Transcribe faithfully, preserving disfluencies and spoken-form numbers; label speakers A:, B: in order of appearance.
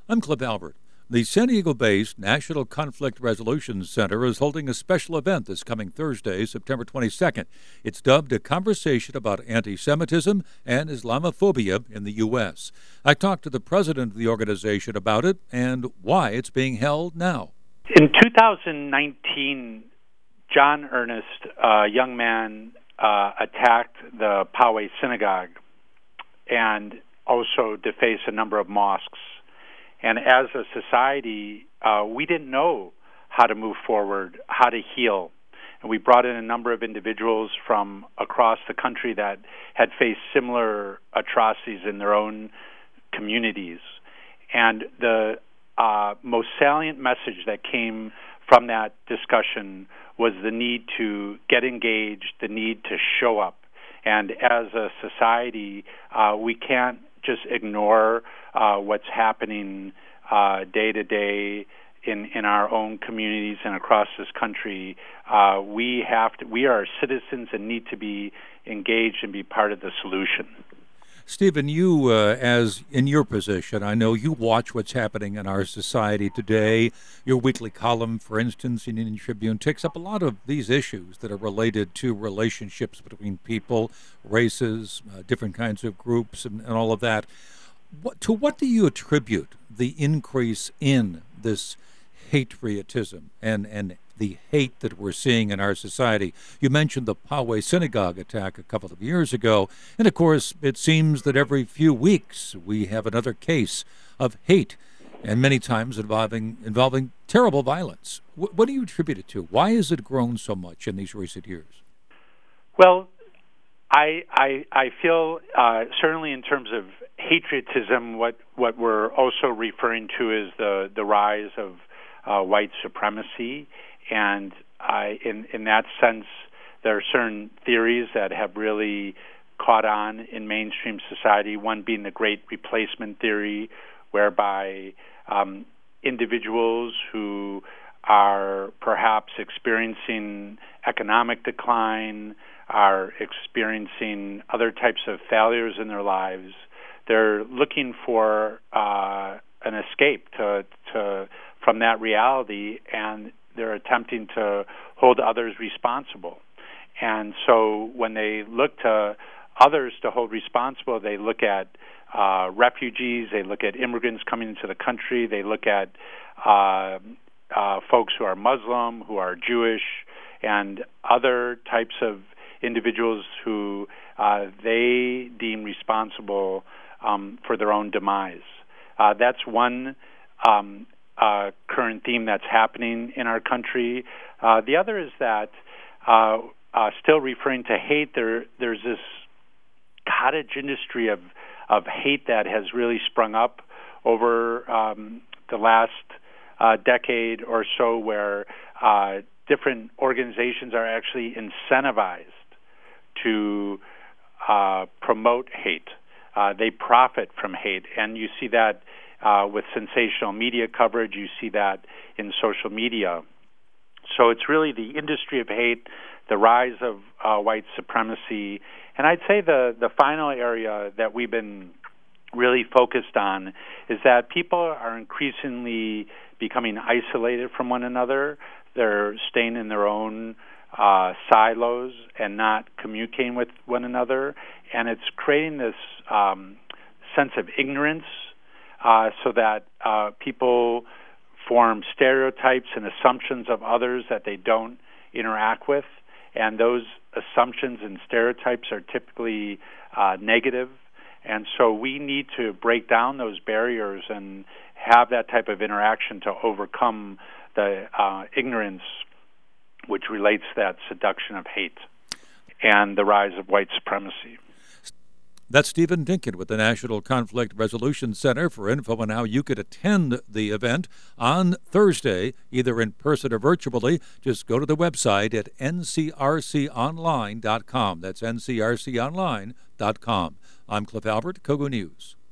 A: I'm Cliff Albert. The San Diego-based National Conflict Resolution Center is holding a special event this coming Thursday, September twenty-second. It's dubbed A Conversation About Anti-Semitism and Islamophobia in the U S. I talked to the president of the organization about it and why it's being held now.
B: In two thousand nineteen, John Earnest, a young man, uh, attacked the Poway Synagogue and also defaced a number of mosques. And as a society, uh, we didn't know how to move forward, how to heal. And we brought in a number of individuals from across the country that had faced similar atrocities in their own communities. And the uh, most salient message that came from that discussion was the need to get engaged, the need to show up. And as a society, uh, we can't just ignore uh, what's happening uh, day to day in, in our own communities and across this country. Uh, we have to, we are citizens and need to be engaged and be part of the solution.
A: Stephen, you, uh, as in your position, I know you watch what's happening in our society today. Your weekly column, for instance, in Union Tribune, takes up a lot of these issues that are related to relationships between people, races, uh, different kinds of groups, and, and all of that. What, to what do you attribute the increase in this patriotism and, and the hate that we're seeing in our society? You mentioned the Poway Synagogue attack a couple of years ago, and of course it seems that every few weeks we have another case of hate, and many times involving involving terrible violence. What, what do you attribute it to? Why has it grown so much in these recent years?
B: Well, I I, I feel uh, certainly in terms of patriotism, what what we're also referring to is the the rise of uh, white supremacy. And I, in, in that sense, there are certain theories that have really caught on in mainstream society, one being the Great Replacement theory, whereby um, individuals who are perhaps experiencing economic decline, are experiencing other types of failures in their lives, they're looking for uh, an escape to, to from that reality, and they're attempting to hold others responsible. And so when they look to others to hold responsible, they look at uh, refugees, they look at immigrants coming into the country, they look at uh, uh, folks who are Muslim, who are Jewish, and other types of individuals who uh, they deem responsible um, for their own demise. Uh, that's one um Uh, current theme that's happening in our country. Uh, the other is that, uh, uh, still referring to hate, there there's this cottage industry of of hate that has really sprung up over um, the last uh, decade or so, where uh, different organizations are actually incentivized to uh, promote hate. Uh, they profit from hate, and you see that Uh, with sensational media coverage. You see that in social media. So it's really the industry of hate, the rise of uh, white supremacy. And I'd say the, the final area that we've been really focused on is that people are increasingly becoming isolated from one another. They're staying in their own uh, silos and not communicating with one another. And it's creating this um, sense of ignorance, Uh, so that uh, people form stereotypes and assumptions of others that they don't interact with, and those assumptions and stereotypes are typically uh, negative. And so we need to break down those barriers and have that type of interaction to overcome the uh, ignorance which relates to that seduction of hate and the rise of white supremacy.
A: That's Stephen Dinkins with the National Conflict Resolution Center. For info on how you could attend the event on Thursday, either in person or virtually, just go to the website at N C R C online dot com. That's N C R C online dot com. I'm Cliff Albert, Kogo News.